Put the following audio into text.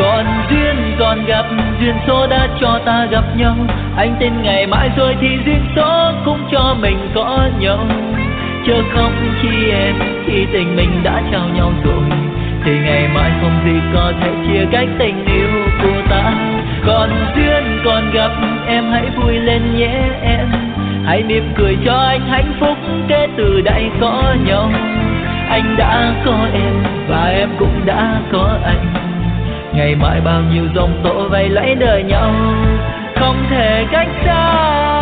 Còn duyên còn gặp, duyên số đã cho ta gặp nhau. Anh tin ngày mai rồi thì duyên số cũng cho mình có nhau. Chớ khóc chi em, khi tình mình đã trao nhau rồi, thì ngày mai không gì có thể chia cách tình yêu của ta. Còn duyên còn gặp, em hãy vui lên nhé em. Hãy mỉm cười cho anh hạnh phúc kể từ đây có nhau. Anh đã có em và em cũng đã có anh. Ngày mai bao nhiêu giông tố vây lấy đời nhau, không thể cách xa.